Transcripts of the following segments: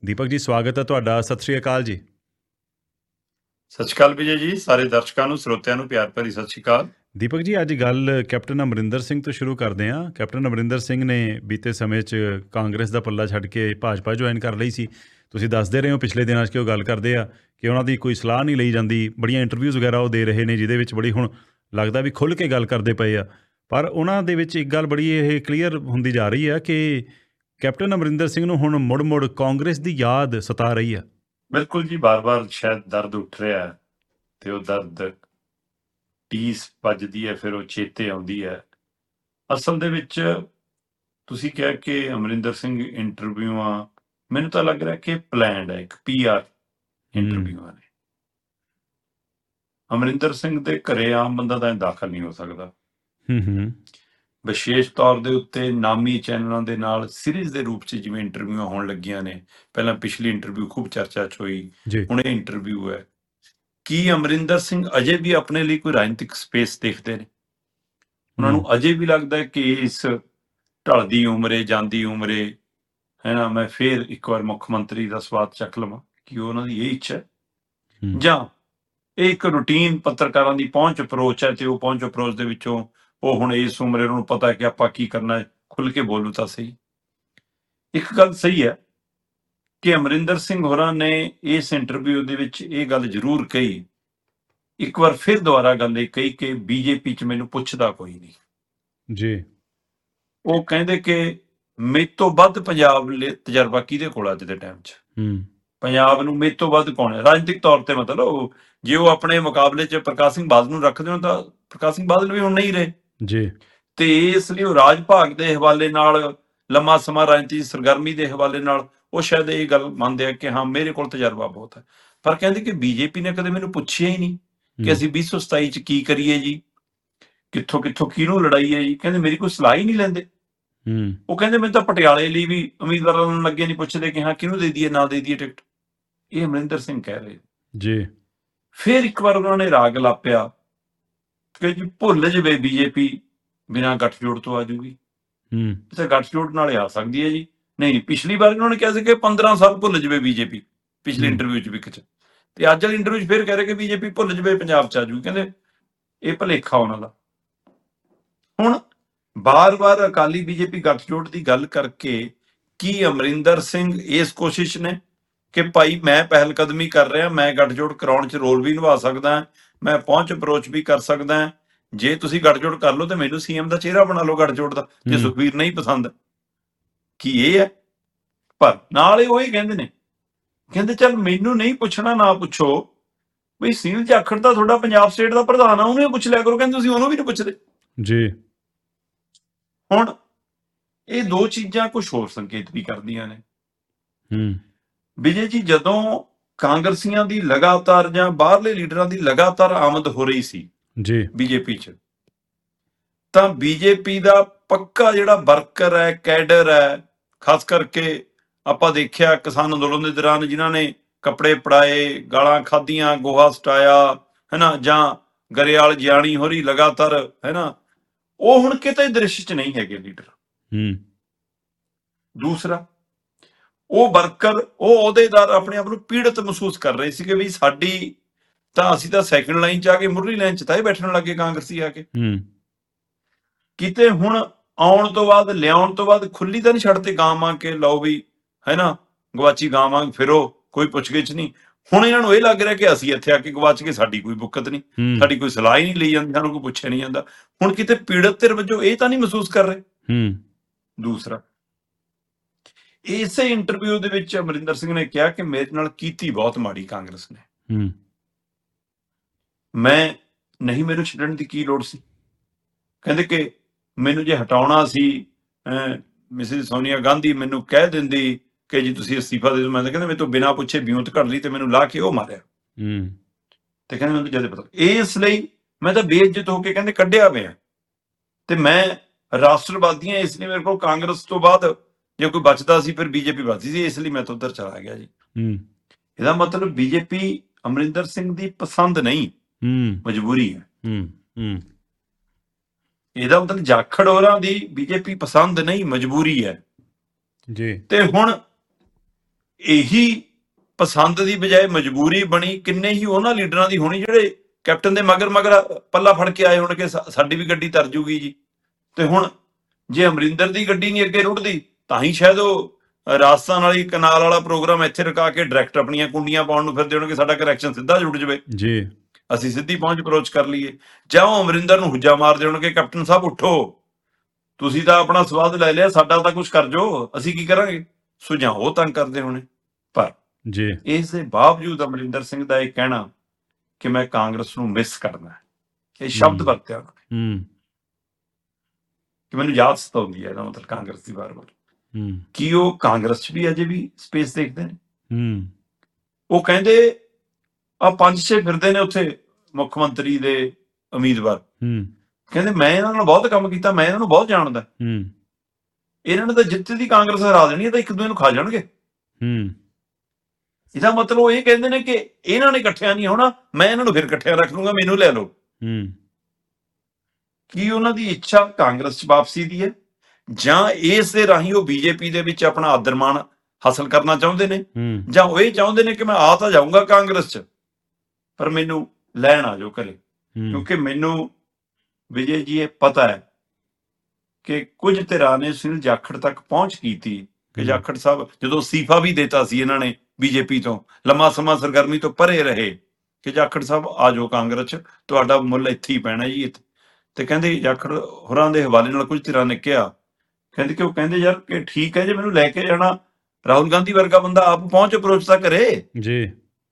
ਦੀਪਕ ਜੀ, ਸਵਾਗਤ ਹੈ ਤੁਹਾਡਾ। ਸਤਿ ਸ਼੍ਰੀ ਅਕਾਲ ਜੀ। ਸਤਿ ਸ਼੍ਰੀ ਅਕਾਲ ਵਿਜੇ ਜੀ, ਸਾਰੇ ਦਰਸ਼ਕਾਂ ਨੂੰ, ਸਰੋਤਿਆਂ ਨੂੰ ਪਿਆਰ ਭਰੀ ਸਤਿ ਸ਼੍ਰੀ ਅਕਾਲ। ਦੀਪਕ ਜੀ, ਅੱਜ ਗੱਲ ਕੈਪਟਨ ਅਮਰਿੰਦਰ ਸਿੰਘ ਤੋਂ ਸ਼ੁਰੂ ਕਰਦੇ ਹਾਂ। ਕੈਪਟਨ ਅਮਰਿੰਦਰ ਸਿੰਘ ਨੇ ਬੀਤੇ ਸਮੇਂ 'ਚ ਕਾਂਗਰਸ ਦਾ ਪੱਲਾ ਛੱਡ ਕੇ ਭਾਜਪਾ ਜੁਆਇਨ ਕਰ ਲਈ ਸੀ। ਤੁਸੀਂ ਦੱਸਦੇ ਰਹੇ ਹੋ ਪਿਛਲੇ ਦਿਨਾਂ 'ਚ ਕਿ ਉਹ ਗੱਲ ਕਰਦੇ ਆ ਕਿ ਉਹਨਾਂ ਦੀ ਕੋਈ ਸਲਾਹ ਨਹੀਂ ਲਈ ਜਾਂਦੀ। ਬੜੀਆਂ ਇੰਟਰਵਿਊਜ਼ ਵਗੈਰਾ ਉਹ ਦੇ ਰਹੇ ਨੇ, ਜਿਹਦੇ ਵਿੱਚ ਬੜੀ ਹੁਣ ਲੱਗਦਾ ਵੀ ਖੁੱਲ੍ਹ ਕੇ ਗੱਲ ਕਰਦੇ ਪਏ ਆ। ਪਰ ਉਹਨਾਂ ਦੇ ਵਿੱਚ ਇੱਕ ਗੱਲ ਬੜੀ ਇਹ ਕਲੀਅਰ ਹੁੰਦੀ ਜਾ ਰਹੀ ਆ ਕਿ ਕੈਪਟਨ ਅਮਰਿੰਦਰ ਸਿੰਘ ਨੂੰ ਹੁਣ ਮੁੜ ਕਾਂਗਰਸ ਦੀ ਯਾਦ ਸਤਾ ਰਹੀ ਆ। ਬਿਲਕੁਲ ਜੀ, ਬਾਰ-ਬਾਰ ਸ਼ਾਇਦ ਦਰਦ ਉੱਠ ਰਿਹਾ ਹੈ ਤੇ ਉਹ ਦਰਦ ਟੀਸ ਵੱਜਦੀ ਹੈ, ਫਿਰ ਉਹ ਚੇਤੇ ਆਉਂਦੀ ਹੈ। ਅਸਲ ਦੇ ਵਿੱਚ ਤੁਸੀਂ ਕਿਹਾ ਕਿ ਅਮਰਿੰਦਰ ਸਿੰਘ ਇੰਟਰਵਿਊਆਂ, ਮੈਨੂੰ ਤਾਂ ਲੱਗ ਰਿਹਾ ਕਿ ਪਲੈਨਡ ਹੈ, ਇੱਕ PR ਇੰਟਰਵਿਊਆਂ ਨੇ। ਅਮਰਿੰਦਰ ਸਿੰਘ ਦੇ ਘਰੇ ਆਮ ਬੰਦਾ ਤਾਂ ਦਾਖਲ ਨਹੀਂ ਹੋ ਸਕਦਾ। ਵਿਸ਼ੇਸ਼ ਤੌਰ ਦੇ ਉੱਤੇ ਨਾਮੀ ਚੈਨਲਾਂ ਦੇ ਨਾਲ ਸੀਰੀਜ਼ ਦੇ ਰੂਪ 'ਚ ਜਿਵੇਂ ਇੰਟਰਵਿਊਆਂ ਹੋਣ ਲੱਗੀਆਂ ਨੇ। ਪਹਿਲਾਂ ਪਿਛਲੀ ਇੰਟਰਵਿਊ ਖੂਬ ਚਰਚਾ 'ਚ ਹੋਈ, ਹੁਣ ਇਹ ਇੰਟਰਵਿਊ ਹੈ। ਕੀ ਅਮਰਿੰਦਰ ਸਿੰਘ ਅਜੇ ਵੀ ਆਪਣੇ ਲਈ ਕੋਈ ਰਾਜਨੀਤਿਕ ਸਪੇਸ ਦੇਖਦੇ ਨੇ? ਉਹਨਾਂ ਨੂੰ ਅਜੇ ਵੀ ਲੱਗਦਾ ਹੈ ਕਿ ਇਸ ਢਲਦੀ ਉਮਰੇ, ਜਾਂਦੀ ਉਮਰੇ, ਹੈ ਨਾ, ਮੈਂ ਫੇਰ ਇੱਕ ਵਾਰ ਮੁੱਖ ਮੰਤਰੀ ਦਾ ਸਵਾਦ ਚੱਕ ਲਵਾਂ? ਕਿ ਉਹਨਾਂ ਦੀ ਇਹ ਇੱਛਾ ਹੈ, ਜਾਂ ਇਹ ਇੱਕ ਰੂਟੀਨ ਪੱਤਰਕਾਰਾਂ ਦੀ ਪਹੁੰਚ ਅਪਰੋਚ ਹੈ ਤੇ ਉਹ ਪਹੁੰਚ ਅਪਰੋਚ ਦੇ ਵਿੱਚੋਂ ਉਹ ਹੁਣ ਇਸ ਉਮਰੇ ਉਹਨਾਂ ਨੂੰ ਪਤਾ ਹੈ ਕਿ ਆਪਾਂ ਕੀ ਕਰਨਾ ਹੈ, ਖੁੱਲ ਕੇ ਬੋਲੂ ਤਾਂ ਸਹੀ। ਇੱਕ ਗੱਲ ਸਹੀ ਹੈ ਕਿ ਅਮਰਿੰਦਰ ਸਿੰਘ ਹੋਰਾਂ ਨੇ ਇਸ ਇੰਟਰਵਿਊ ਦੇ ਵਿੱਚ ਇਹ ਗੱਲ ਜ਼ਰੂਰ ਕਹੀ, ਇੱਕ ਵਾਰ ਫਿਰ ਦੁਬਾਰਾ ਗੱਲ ਇਹ ਕਹੀ ਕਿ BJP 'ਚ ਮੈਨੂੰ ਪੁੱਛਦਾ ਕੋਈ ਨਹੀਂ ਜੀ। ਉਹ ਕਹਿੰਦੇ ਕਿ ਮੇਰੇ ਤੋਂ ਵੱਧ ਪੰਜਾਬ ਲਈ ਤਜਰਬਾ ਕਿਹਦੇ ਕੋਲ ਅੱਜ ਦੇ ਟਾਈਮ 'ਚ? ਪੰਜਾਬ ਨੂੰ ਮੇਰੇ ਤੋਂ ਵੱਧ ਕੌਣ ਹੈ ਰਾਜਨੀਤਿਕ ਤੌਰ ਤੇ? ਮਤਲਬ ਜੇ ਉਹ ਆਪਣੇ ਮੁਕਾਬਲੇ 'ਚ ਪ੍ਰਕਾਸ਼ ਸਿੰਘ ਬਾਦਲ ਨੂੰ ਰੱਖਦੇ ਹੋ ਤਾਂ ਪ੍ਰਕਾਸ਼ ਸਿੰਘ ਬਾਦਲ ਵੀ ਹੁਣ ਨਹੀਂ ਰਹੇ ਜੀ, ਤੇ ਇਸ ਲਈ ਉਹ ਰਾਜ ਭਾਗ ਦੇ ਹਵਾਲੇ ਨਾਲ, ਲੰਮਾ ਸਮਾਂ ਰਾਜਨੀਤੀ ਸਰਗਰਮੀ ਦੇ ਹਵਾਲੇ ਨਾਲ ਉਹ ਸ਼ਾਇਦ ਇਹ ਗੱਲ ਮੰਨਦੇ ਆ ਕਿ ਹਾਂ ਮੇਰੇ ਕੋਲ ਤਜਰਬਾ ਬਹੁਤ ਹੈ। ਪਰ ਕਹਿੰਦੇ ਕਿ BJP ਨੇ ਕਦੇ ਮੈਨੂੰ ਪੁੱਛਿਆ ਹੀ ਨਹੀਂ ਕਿ ਅਸੀਂ 2027 'ਚ ਕੀ ਕਰੀਏ ਜੀ, ਕਿੱਥੋਂ ਕਿਹਨੂੰ ਲੜਾਈ ਹੈ ਜੀ। ਕਹਿੰਦੇ ਮੇਰੀ ਕੋਈ ਸਲਾਹ ਹੀ ਨਹੀਂ ਲੈਂਦੇ। ਉਹ ਕਹਿੰਦੇ ਮੈਨੂੰ ਤਾਂ ਪਟਿਆਲੇ ਲਈ ਵੀ ਉਮੀਦਵਾਰਾਂ ਨੂੰ ਲੱਗੇ ਨਹੀਂ ਪੁੱਛਦੇ ਕਿ ਹਾਂ ਕਿਹਨੂੰ ਦੇ ਦਈਏ, ਨਾ ਦੇ ਦਈਏ ਟਿਕਟ। ਇਹ ਅਮਰਿੰਦਰ ਸਿੰਘ ਕਹਿ ਰਹੇ ਜੀ। ਫਿਰ ਇੱਕ ਵਾਰ ਉਹਨਾਂ ਨੇ ਰਾਗ ਲਾਪਿਆ ਕਿ ਜੀ ਭੁੱਲ ਜਵੇ BJP ਬਿਨਾਂ ਗੱਠਜੋੜ ਤੋਂ ਆ ਜੂਗੀ। ਤੇ ਗੱਠਜੋੜ ਨਾਲ ਆ ਸਕਦੀ ਹੈ ਜੀ। ਨਹੀਂ, ਪਿਛਲੀ ਵਾਰ ਉਹਨਾਂ ਨੇ ਕਿਹਾ ਸੀ ਕਿ 15 ਸਾਲ ਭੁੱਲ ਜਵੇ BJP, ਪਿਛਲੀ ਇੰਟਰਵਿਊ 'ਚ ਵਿਕ 'ਚ। ਤੇ ਅੱਜ ਵਾਲੀ ਇੰਟਰਵਿਊ 'ਚ ਫਿਰ ਕਹਿ ਰਹੇ ਕਿ BJP ਭੁੱਲ ਜਵੇ ਪੰਜਾਬ 'ਚ ਆ ਜੂਗੀ। ਕਹਿੰਦੇ ਇਹ ਭੁਲੇਖਾ ਉਹਨਾਂ ਦਾ। ਹੁਣ ਬਾਰ-ਬਾਰ ਅਕਾਲੀ BJP ਗੱਠਜੋੜ ਦੀ ਗੱਲ ਕਰਕੇ ਕੀ ਅਮਰਿੰਦਰ ਸਿੰਘ ਇਸ ਕੋਸ਼ਿਸ਼ ਨੇ ਕਿ ਭਾਈ ਮੈਂ ਪਹਿਲ ਕਦਮੀ ਕਰ ਰਿਹਾ, ਮੈਂ ਗੱਠਜੋੜ ਕਰਾਉਣ 'ਚ ਰੋਲ ਵੀ ਨਿਭਾ ਸਕਦਾ, ਮੈਂ ਪਹੁੰਚ ਅਪਰੋਚ ਵੀ ਕਰ ਸਕਦਾ, ਜੇ ਤੁਸੀਂ ਗੱਠਜੋੜ ਕਰ ਲਓ ਤੇ ਮੈਨੂੰ CM ਦਾ ਚਿਹਰਾ ਬਣਾ ਲਓ ਗੱਠਜੋੜ ਦਾ, ਜੇ ਸੁਖਬੀਰ ਨਹੀਂ ਪਸੰਦ? ਕੀ ਇਹ ਹੈ? ਪਰ ਨਾਲ ਹੀ ਉਹ ਹੀ ਕਹਿੰਦੇ ਚੱਲ ਮੈਨੂੰ ਨਹੀਂ ਪੁੱਛਣਾ, ਨਾ ਪੁੱਛੋ ਬਈ ਸੁਨੀਲ ਜਾਖੜ ਤਾਂ ਤੁਹਾਡਾ ਪੰਜਾਬ ਸਟੇਟ ਦਾ ਪ੍ਰਧਾਨ ਆ, ਉਹਨੂੰ ਪੁੱਛ ਲਿਆ ਕਰੋ। ਕਹਿੰਦੇ ਤੁਸੀਂ ਉਹਨੂੰ ਵੀ ਨਹੀਂ ਪੁੱਛਦੇ ਜੀ। ਹੁਣ ਇਹ ਦੋ ਚੀਜ਼ਾਂ ਕੁਝ ਹੋਰ ਸੰਕੇਤ ਵੀ ਕਰਦੀਆਂ ਨੇ ਵਿਜੇ ਜੀ। ਜਦੋਂ ਕਾਂਗਰਸੀਆਂ ਦੀ ਲਗਾਤਾਰ ਜਾਂ ਬਾਹਰਲੇ ਲੀਡਰਾਂ ਦੀ ਲਗਾਤਾਰ ਆਮਦ ਹੋ ਰਹੀ ਸੀ ਜੀ BJP 'ਚ, ਤਾਂ BJP ਦਾ ਪੱਕਾ ਜਿਹੜਾ ਵਰਕਰ ਹੈ, ਕੈਡਰ ਹੈ, ਖਾਸ ਕਰਕੇ ਆਪਾਂ ਦੇਖਿਆ ਕਿਸਾਨ ਅੰਦੋਲਨ ਦੇ ਦੌਰਾਨ ਜਿਨ੍ਹਾਂ ਨੇ ਕੱਪੜੇ ਪੜਾਏ, ਗਾਲਾਂ ਖਾਧੀਆਂ, ਗੋਹਾ ਸਟਾਇਆ, ਹੈ ਨਾ, ਜਾਂ ਗਰੇਵਾਲ ਜਿਆਣੀ ਹੋਰੀ ਲਗਾਤਾਰ, ਹੈ ਨਾ, ਉਹ ਹੁਣ ਕਿਤੇ ਦ੍ਰਿਸ਼ 'ਚ ਨਹੀਂ ਹੈਗੇ ਲੀਡਰ। ਦੂਸਰਾ, ਉਹ ਵਰਕਰ, ਉਹ ਅਹੁਦੇਦਾਰ ਆਪਣੇ ਆਪ ਨੂੰ ਪੀੜਤ ਮਹਿਸੂਸ ਕਰ ਰਹੇ ਸੀ ਕਿ ਵੀ ਸਾਡੀ ਤਾਂ, ਅਸੀਂ ਤਾਂ ਸੈਕੰਡ ਲਾਈਨ 'ਚ ਆ ਕੇ, ਮੁੱਢਲੀ ਲਾਈਨ 'ਚ ਤਾਂ ਇਹ ਬੈਠਣ ਲੱਗੇ ਕਾਂਗਰਸੀ ਆ ਕੇ। ਕਿਤੇ ਹੁਣ ਆਉਣ ਤੋਂ ਬਾਅਦ, ਲਿਆਉਣ ਤੋਂ ਬਾਅਦ ਖੁੱਲੀ ਤਾਂ ਨਹੀਂ ਛੱਡਤੇ ਗਾਂ ਵਾਂਗ ਕੇ ਲਓ ਵੀ, ਹੈ ਨਾ, ਗਵਾਚੀ ਗਾਂ ਵਾਂਗ ਫਿਰੋ, ਕੋਈ ਪੁੱਛਗਿੱਛ ਨਹੀਂ। ਹੁਣ ਇਹਨਾਂ ਨੂੰ ਇਹ ਲੱਗ ਰਿਹਾ ਕਿ ਅਸੀਂ ਇੱਥੇ ਆ ਕੇ ਗਵਾਚ ਕੇ, ਸਾਡੀ ਕੋਈ ਬੁੱਕਤ ਨਹੀਂ, ਸਾਡੀ ਕੋਈ ਸਲਾਹ ਹੀ ਨਹੀਂ ਲਈ ਜਾਂਦੀ, ਸਾਨੂੰ ਕੋਈ ਪੁੱਛਿਆ ਨਹੀਂ ਜਾਂਦਾ। ਹੁਣ ਕਿਤੇ ਪੀੜਤ ਧਿਰ ਵਜੋਂ ਇਹ ਤਾਂ ਨਹੀਂ ਮਹਿਸੂਸ ਕਰ ਰਹੇ। ਦੂਸਰਾ, ਇਸੇ ਇੰਟਰਵਿਊ ਦੇ ਵਿੱਚ ਅਮਰਿੰਦਰ ਸਿੰਘ ਨੇ ਕਿਹਾ ਕਿ ਮੇਰੇ ਨਾਲ ਕੀਤੀ ਬਹੁਤ ਮਾੜੀ ਕਾਂਗਰਸ ਨੇ, ਮੈਂ ਨਹੀਂ, ਮੈਨੂੰ ਛੱਡਣ ਦੀ ਕੀ ਲੋੜ ਸੀ। ਕਹਿੰਦੇ ਕਿ ਮੈਨੂੰ ਜੇ ਹਟਾਉਣਾ ਸੀ, ਮਿਸਿਸ ਸੋਨੀਆ ਗਾਂਧੀ ਮੈਨੂੰ ਕਹਿ ਦਿੰਦੀ ਕਿ ਜੀ ਤੁਸੀਂ ਅਸਤੀਫਾ ਦੇ ਦਿਓ, ਮੈਂ ਤਾਂ ਕਹਿੰਦਾ ਮੇਰੇ ਤੋਂ ਬਿਨਾਂ ਪੁੱਛੇ ਵਿਉਂਤ ਘੜ ਲਈ ਤੇ ਮੈਨੂੰ ਲਾ ਕੇ ਉਹ ਮਾਰਿਆ। ਤੇ ਕਹਿੰਦੇ ਮੈਨੂੰ ਜਦ ਪਤਾ, ਇਸ ਲਈ ਮੈਂ ਤਾਂ ਬੇਇੱਜ਼ਤ ਹੋ ਕੇ ਕਹਿੰਦੇ ਕੱਢਿਆ ਪਿਆ, ਤੇ ਮੈਂ ਰਾਸ਼ਟਰਵਾਦੀਆਂ, ਇਸ ਲਈ ਮੇਰੇ ਕੋਲ ਕਾਂਗਰਸ ਤੋਂ ਬਾਅਦ ਜੇ ਕੋਈ ਬਚਦਾ ਸੀ ਫਿਰ BJP ਬਚਦੀ ਸੀ, ਇਸ ਲਈ ਮੈਂ ਤਾਂ ਉੱਧਰ ਚਲਾ ਗਿਆ ਜੀ। ਇਹਦਾ ਮਤਲਬ BJP ਅਮਰਿੰਦਰ ਸਿੰਘ ਦੀ ਪਸੰਦ ਨਹੀਂ, ਮਜਬੂਰੀ ਹੈ। ਇਹਦਾ ਮਤਲਬ ਜਾਖੜ ਹੋਰਾਂ ਦੀ BJP ਪਸੰਦ ਨਹੀਂ, ਮਜਬੂਰੀ ਹੈ ਜੀ। ਤੇ ਹੁਣ ਇਹੀ ਪਸੰਦ ਦੀ ਬਜਾਏ ਮਜਬੂਰੀ ਬਣੀ। ਕਿੰਨੇ ਹੀ ਉਹਨਾਂ ਲੀਡਰਾਂ ਦੀ ਹੋਣੀ ਜਿਹੜੇ ਕੈਪਟਨ ਦੇ ਮਗਰ ਮਗਰ ਪੱਲਾ ਫੜ ਕੇ ਆਏ ਹੋਣਗੇ, ਸਾਡੀ ਵੀ ਗੱਡੀ ਤਰ ਜੂਗੀ ਜੀ। ਤੇ ਹੁਣ ਜੇ ਅਮਰਿੰਦਰ ਦੀ ਗੱਡੀ ਨਹੀਂ ਅੱਗੇ ਰੁੜਦੀ ਤਾਂ ਹੀ ਸ਼ਾਇਦ ਉਹ ਰਾਜਸਥਾਨ ਵਾਲੀ ਕਨਾਲ ਵਾਲਾ ਪ੍ਰੋਗਰਾਮ ਇੱਥੇ ਰਕਾ ਕੇ ਡਾਇਰੈਕਟ ਆਪਣੀਆਂ ਕੁੰਡੀਆਂ ਪਾਉਣ ਨੂੰ ਫਿਰਦੇ ਹੋਣਗੇ, ਸਾਡਾ ਕਨੈਕਸ਼ਨ ਸਿੱਧਾ ਜੁੜ ਜਾਵੇ ਜੀ, ਅਸੀਂ ਸਿੱਧੀ ਪਹੁੰਚ ਅਪਰੋਚ ਕਰ ਲਈਏ। ਜਾਂ ਉਹ ਅਮਰਿੰਦਰ ਨੂੰ ਹੁੱਜਾ ਮਾਰਦੇ ਹੋਣਗੇ, ਕੈਪਟਨ ਸਾਹਿਬ ਉੱਠੋ, ਤੁਸੀਂ ਤਾਂ ਆਪਣਾ ਸਵਾਦ ਲੈ ਲਿਆ, ਸਾਡਾ ਤਾਂ ਕੁਝ ਕਰ ਜੋ, ਅਸੀਂ ਕੀ ਕਰਾਂਗੇ। ਸੁਝਾਅ ਉਹ ਤੰਗ ਕਰਦੇ ਹੋਣੇ। ਪਰ ਜੀ, ਇਸ ਦੇ ਬਾਵਜੂਦ ਅਮਰਿੰਦਰ ਸਿੰਘ ਦਾ ਇਹ ਕਹਿਣਾ ਕਿ ਮੈਂ ਕਾਂਗਰਸ ਨੂੰ ਮਿਸ ਕਰਨਾ, ਇਹ ਸ਼ਬਦ ਵਰਤਿਆ ਕਿ ਮੈਨੂੰ ਯਾਦ ਸਤਾਉਂਦੀ ਹੈ। ਇਹਦਾ ਮਤਲਬ ਕਾਂਗਰਸ ਦੀ ਵਾਰ-ਵਾਰ ਕੀ ਉਹ ਕਾਂਗਰਸ 'ਚ ਵੀ ਅਜੇ ਵੀ ਸਪੇਸ ਦੇਖਦੇ ਨੇ। ਉਹ ਕਹਿੰਦੇ ਆ 5-6 ਫਿਰਦੇ ਨੇ ਉੱਥੇ ਮੁੱਖ ਮੰਤਰੀ ਦੇ ਉਮੀਦਵਾਰ, ਕਹਿੰਦੇ ਮੈਂ ਇਹਨਾਂ ਨਾਲ ਬਹੁਤ ਕੰਮ ਕੀਤਾ, ਮੈਂ ਇਹਨਾਂ ਨੂੰ ਬਹੁਤ ਜਾਣਦਾ, ਇਹਨਾਂ ਨੇ ਤਾਂ ਜਿੱਤੇ ਦੀ ਕਾਂਗਰਸ ਹਰਾ ਦੇਣੀ ਹੈ, ਤਾਂ ਇੱਕ ਦੂਜੇ ਨੂੰ ਖਾ ਜਾਣਗੇ। ਇਹਦਾ ਮਤਲਬ ਉਹ ਇਹ ਕਹਿੰਦੇ ਨੇ ਕਿ ਇਹਨਾਂ ਨੇ ਇਕੱਠਿਆਂ ਨਹੀਂ ਹੋਣਾ, ਮੈਂ ਇਹਨਾਂ ਨੂੰ ਫਿਰ ਇਕੱਠਿਆਂ ਰੱਖ ਲੂੰਗਾ, ਮੈਨੂੰ ਲੈ ਲਓ। ਕੀ ਉਹਨਾਂ ਦੀ ਇੱਛਾ ਕਾਂਗਰਸ 'ਚ ਵਾਪਸੀ ਦੀ ਹੈ, ਜਾਂ ਇਸ ਦੇ ਰਾਹੀਂ ਉਹ ਬੀਜੇਪੀ ਦੇ ਵਿੱਚ ਆਪਣਾ ਆਦਰਮਾਨ ਹਾਸਲ ਕਰਨਾ ਚਾਹੁੰਦੇ ਨੇ, ਜਾਂ ਉਹ ਇਹ ਚਾਹੁੰਦੇ ਨੇ ਕਿ ਮੈਂ ਆ ਤਾਂ ਜਾਊਂਗਾ ਕਾਂਗਰਸ 'ਚ, ਪਰ ਮੈਨੂੰ ਲੈਣ ਆ ਜਾਓ ਘਰੇ। ਕਿਉਂਕਿ ਮੈਨੂੰ ਵਿਜੇ ਜੀ ਇਹ ਪਤਾ ਹੈ ਕਿ ਕੁਝ ਧਿਰਾਂ ਨੇ ਸੁਨੀਲ ਜਾਖੜ ਤੱਕ ਪਹੁੰਚ ਕੀਤੀ ਕਿ ਜਾਖੜ ਸਾਹਿਬ ਜਦੋਂ ਅਸਤੀਫਾ ਵੀ ਦਿੱਤਾ ਸੀ ਇਹਨਾਂ ਨੇ ਬੀਜੇਪੀ ਤੋਂ, ਲੰਮਾ ਸਮਾਂ ਸਰਗਰਮੀ ਤੋਂ ਪਰੇ ਰਹੇ, ਕਿ ਜਾਖੜ ਸਾਹਿਬ ਆ ਜਾਓ ਕਾਂਗਰਸ 'ਚ, ਤੁਹਾਡਾ ਮੁੱਲ ਇੱਥੇ ਹੀ ਪੈਣਾ ਜੀ। ਤੇ ਕਹਿੰਦੇ ਜਾਖੜ ਹੋਰਾਂ ਦੇ ਹਵਾਲੇ ਨਾਲ ਕੁਝ ਧਿਰਾਂ ਨੇ ਕਿਹਾ, ਕਹਿੰਦੇ ਕਿ ਉਹ ਕਹਿੰਦੇ ਯਾਰ ਕਿ ਠੀਕ ਹੈ ਜੇ ਮੈਨੂੰ ਲੈ ਕੇ ਜਾਣਾ, ਰਾਹੁਲ ਗਾਂਧੀ ਵਰਗਾ ਬੰਦਾ ਆਪ ਪਹੁੰਚ ਅਪਰੋਚ ਤਾਂ ਕਰੇ ਜੀ।